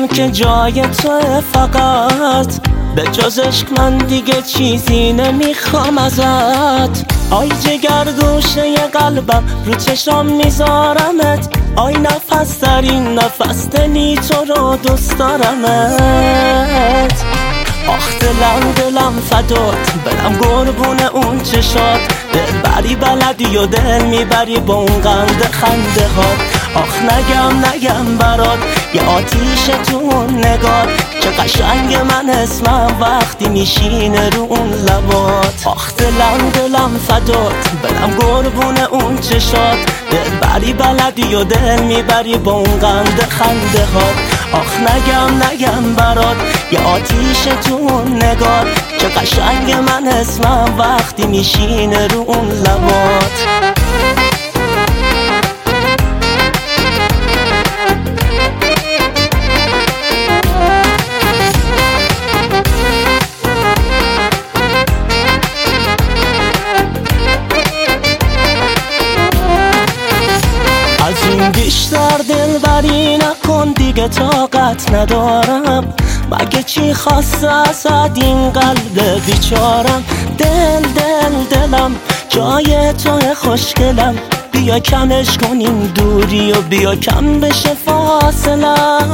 که جای تو فقط، به جز عشق من دیگه چیزی نمیخوام ازت. آی جگر گوشه قلبم، رو چشم میذارمت. آی نفس در این نفس، دلی تو رو دوست دارمت. آخ دلم فدات، برم قربون اون چشات. دل بری بلدی و دل میبری با اون قند خنده هات. آخ نگم برات، یه آتیش تو اون نگات. چه قشنگ من اسمم وقتی میشینه رو اون لبات. آخ دلم فدات، برم قربون اون چشات. دل بری بلدی و دل میبری با اون قند خنده هات. آخ نگم برات، یه آتیش تو اون نگات. چه قشنگ من اسمم وقتی میشینه رو اون لبات. از این بیشتر دلبری نکن دیگه، طاقت ندارم. مگه چی خواسته ازت این قلب بیچارم؟ دلم جای توی خوشگلم. بیا کمش کنیم دوری و بیا کم بشه فاصلم.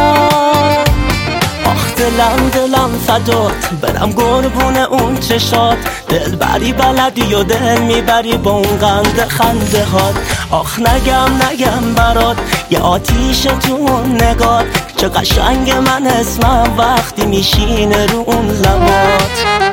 آخ دلم فدات، برم قربون اون چشات. دل بری بلدی و دل میبری با اون قند خنده هات. آخ نگم برات، یه آتیش تو اون نگات. چه قشنگ من اسمم وقتی میشینه رو اون لبات.